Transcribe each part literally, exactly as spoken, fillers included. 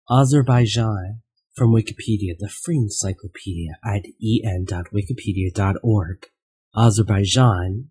Azerbaijan. From Wikipedia, the free encyclopedia at e n dot wikipedia dot org. Azerbaijan,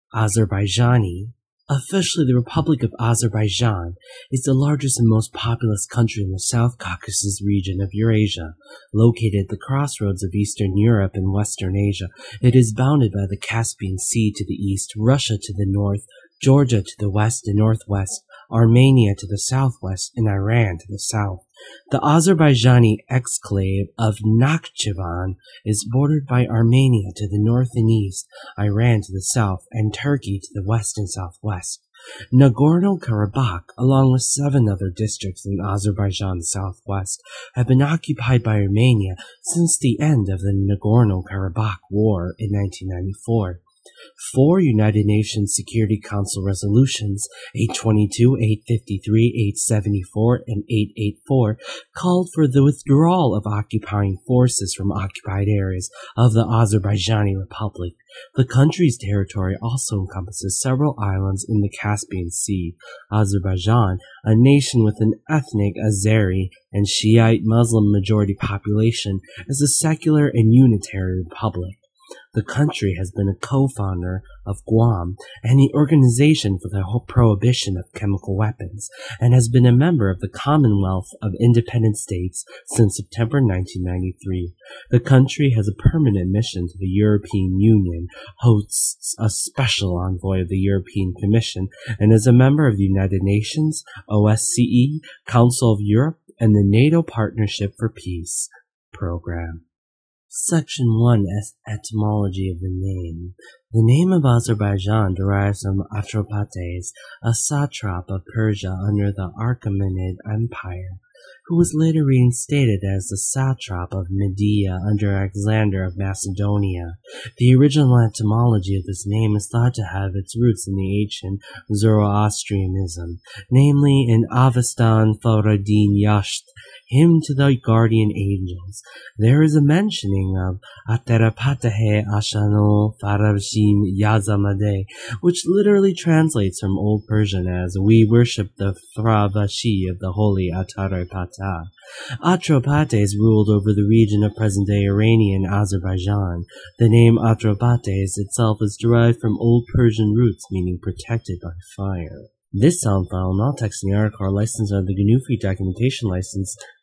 Azerbaijani, officially the Republic of Azerbaijan, is the largest and most populous country in the South Caucasus region of Eurasia. Located at the crossroads of Eastern Europe and Western Asia, it is bounded by the Caspian Sea to the east, Russia to the north, Georgia to the west and northwest, Armenia to the southwest, and Iran to the south. The Azerbaijani exclave of Nakhchivan is bordered by Armenia to the north and east, Iran to the south, and Turkey to the west and southwest. Nagorno-Karabakh, along with seven other districts in Azerbaijan's southwest, have been occupied by Armenia since the end of the Nagorno-Karabakh War in nineteen ninety-four. Four United Nations Security Council resolutions, eight twenty-two, eight fifty-three, eight seventy-four, and eight eighty-four, called for the withdrawal of occupying forces from occupied areas of the Azerbaijani Republic. The country's territory also encompasses several islands in the Caspian Sea. Azerbaijan, a nation with an ethnic Azeri and Shiite Muslim majority population, is a secular and unitary republic. The country has been a co-founder of Guam and the Organization for the Prohibition of Chemical Weapons, and has been a member of the Commonwealth of Independent States since September nineteen ninety-three. The country has a permanent mission to the European Union, hosts a special envoy of the European Commission, and is a member of the United Nations, O S C E, Council of Europe, and the NATO Partnership for Peace program. Section one. Etymology of the name. The name of Azerbaijan derives from Atropates, a satrap of Persia under the Achaemenid Empire, who was later reinstated as the satrap of Media under Alexander of Macedonia. The original etymology of this name is thought to have its roots in the ancient Zoroastrianism, namely in Avestan Faradin Yasht, hymn to the guardian angels. There is a mentioning of Aterapatahe Ashano Farashim Yazamade, which literally translates from Old Persian as, "We worship the Faravashi of the holy Atarapata." Atropates ruled over the region of present-day Iranian Azerbaijan. The name Atropates itself is derived from Old Persian roots meaning protected by fire. This sound file and all text in the article are licensed under the G N U Free Documentation License